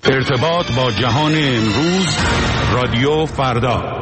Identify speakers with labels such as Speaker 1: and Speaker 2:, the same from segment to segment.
Speaker 1: ارتباط با جهان امروز، رادیو فردا.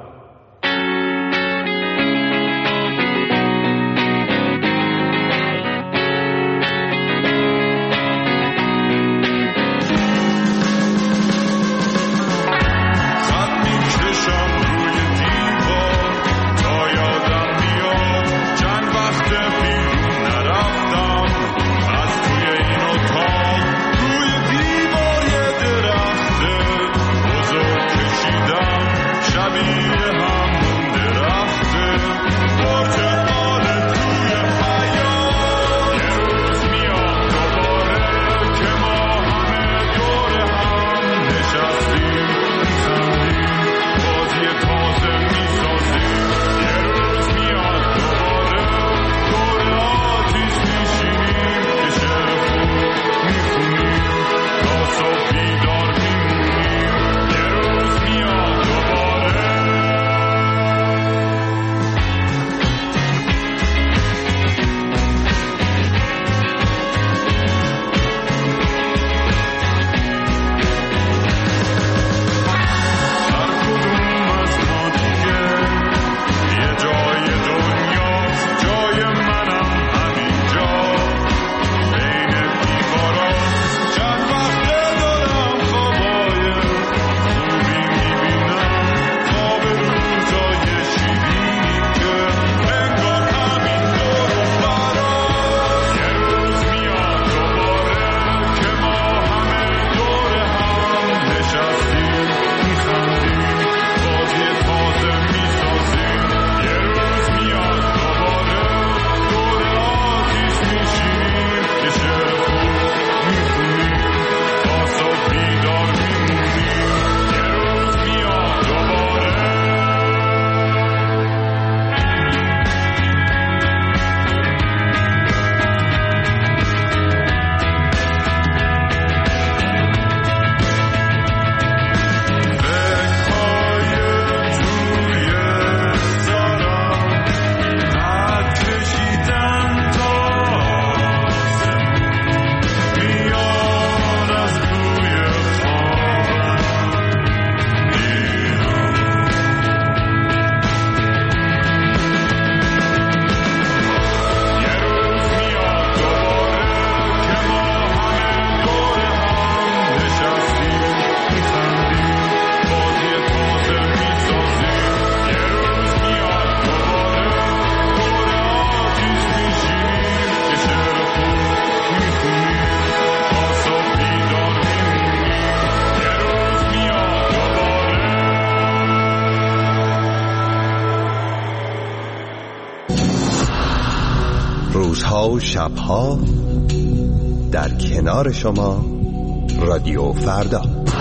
Speaker 2: روزها و شبها در کنار شما، رادیو فردا.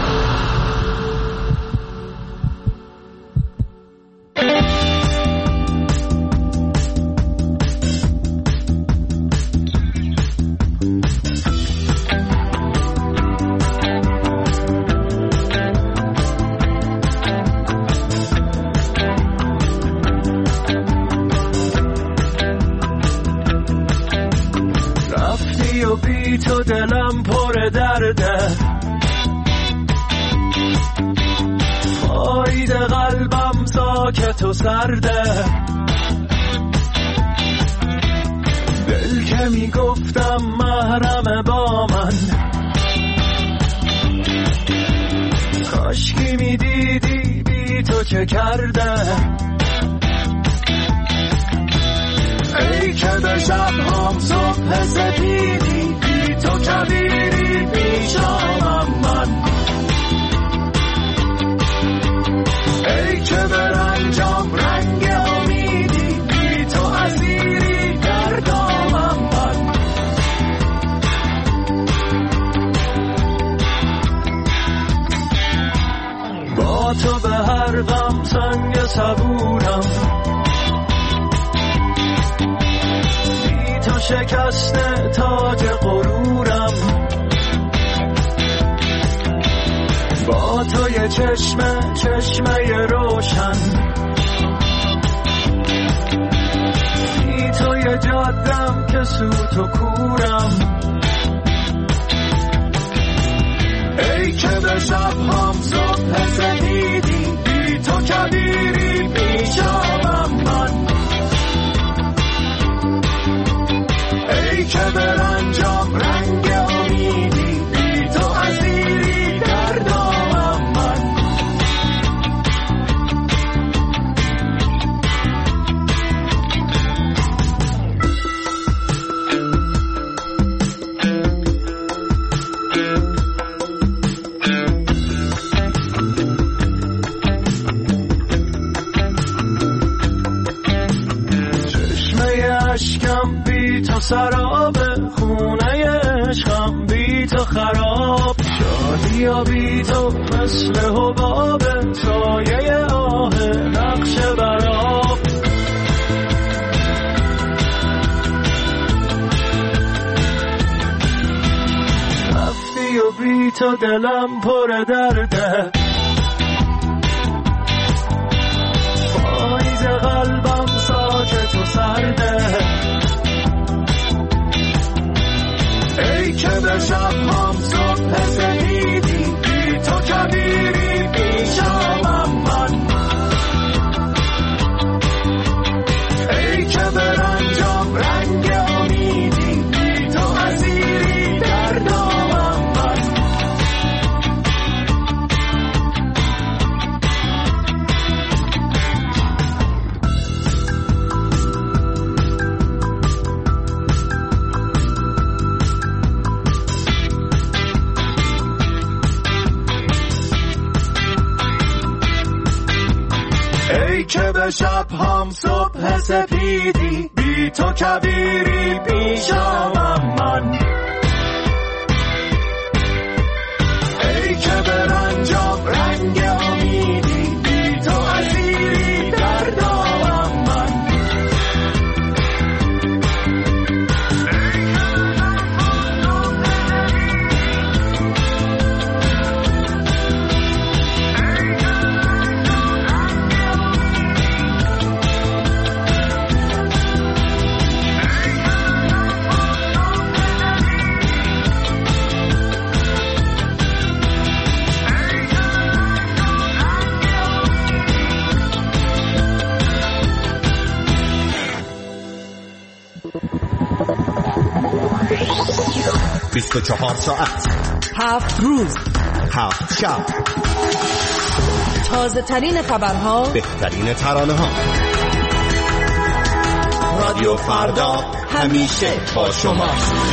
Speaker 3: تو دلم پر درده، فاید قلبم ساکت و سرده، دل که میگفتم محرم با من، کاشکی میدیدی بی تو چه کرده. ای که به شبهام صبح سپیدی، بی تو کبیری پیشامم من. ای که به رنجام رنگ امیدی، بی تو اسیری در دامم من. با تو به هر غم سنگ صبورم، تو شکسته تاج غرورم. با تو یه چشمه روشن، بی تو یه جادم که سوت و کورم. ای که سراب خونه عشقم بی تو خراب شادی یا بی تو مثل حباب سایه آه نقش براب رفتی و بی تو دلم پر درده پاییز قلبم ساکت و سرده ای که به شب هم صبح سپیدی بی تو کبیری بی شامم من ای که به رنجم رنگ امیدی بی تو اسیری در دامم من ای که به شب هم صبح سپیدی بی تو کبیری بی شامم من ای که به رنجم رنگ امیدی بی تو اسیری در دامم من
Speaker 2: بیست و 24 ساعت
Speaker 4: 7 روز
Speaker 2: 7 شب
Speaker 4: تازه ترین خبرها
Speaker 2: بهترین ترانه ها رادیو فردا همیشه با شما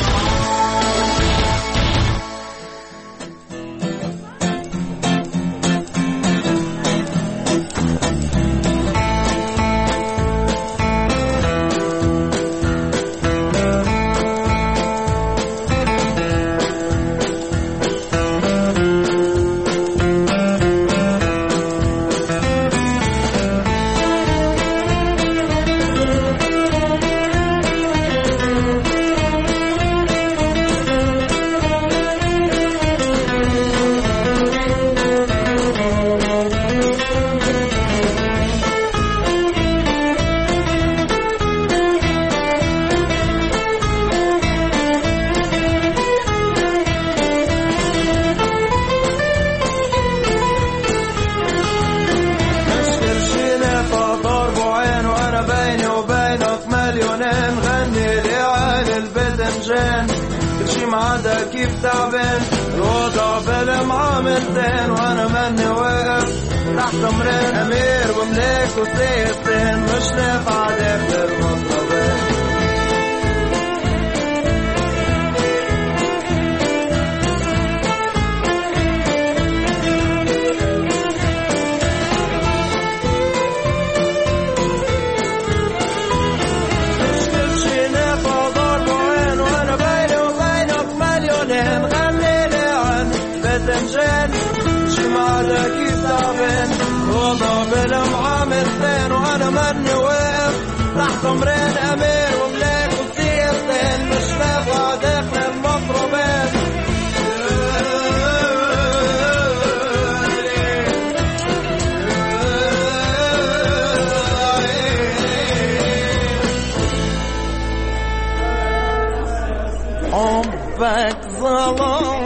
Speaker 3: كيف تعبان الوضع بالمعاملتين وانا مني واقف تحت امرين امير وملاك وسيستين مش نافع داخل المطلبين كيف تعبان وضع بالمعاملتين وانا مني واقف تحت امرين امير وملاك وسيستين مش نافع داخل المطربين حبك ظلام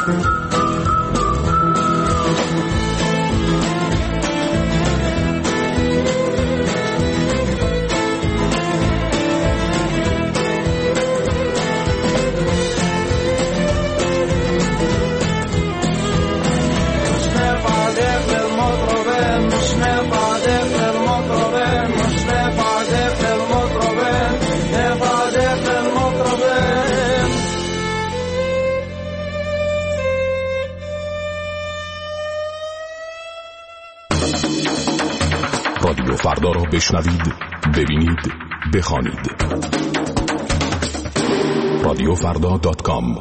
Speaker 5: رادیو فردا را بشنوید، ببینید، بخوانید. radiofrda.com.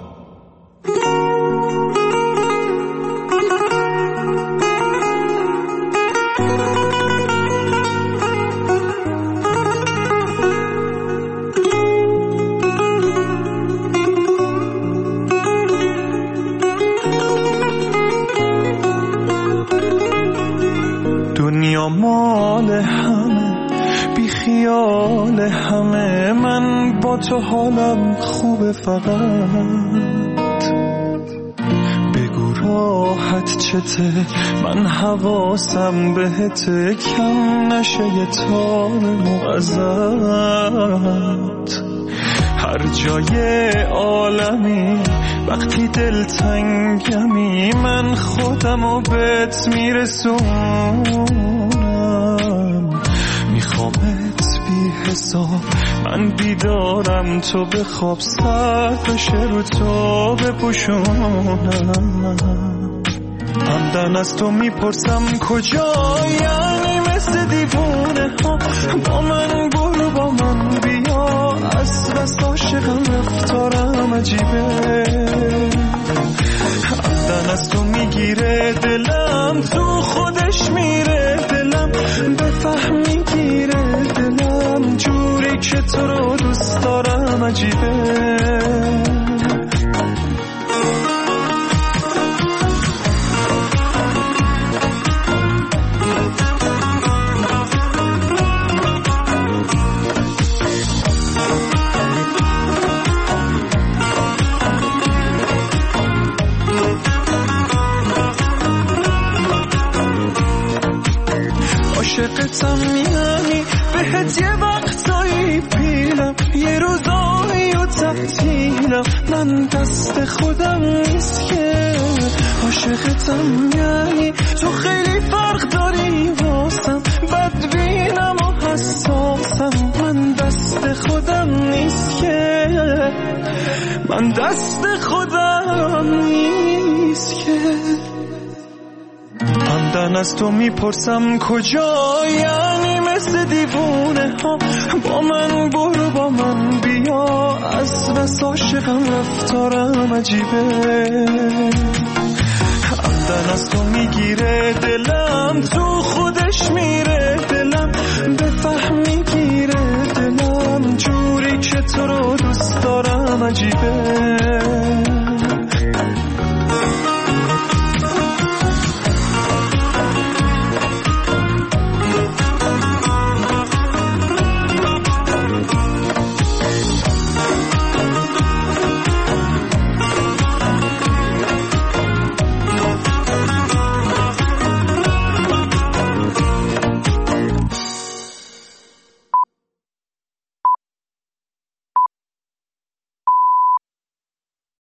Speaker 3: دنیا مال همه، بی خیال همه، من با تو حالم خوبه، فقط بگو راحت چته، من حواسم بهته، کم نشه یه تار موقظت. هر جای عالمی وقتی دلتنگمی، من خودمو بهت میرسونم. میخوامت بی حساب، من بیدارم، تو بخواب، سر بشه رو تو بپوشونم. عمدن از تو میپرسم کجایی، یعنی مثل دیوونه ها با من برو، با من بیا، از بس عاشقم، رفتارم عجیبه. عمدن از تو میگیره دلم، تو خودش میره دلم، بفهمی گیره دلم، جوری که تو رو دوست دارم عجیبه. عاشقتم میانی، بهت یه وقتایی پیلم، یه روزایی و تعطیلم، من دست خودم نیست که. عاشقتم میانی، تو خیلی فرق داری واسم، بدبینم و حساسم، من دست خودم نیست که، من دست خودم نیست که. عمدن از تو میپرسم کجایی، یعنی مثل دیوونه ها با من برو، با من بیا، از بس عاشقم، رفتارم عجیبه. عمدن از تو میگیره دلم، تو خودش میره دلم، بفهمی گیره دلم، جوری که تو رو دوست دارم عجیبه.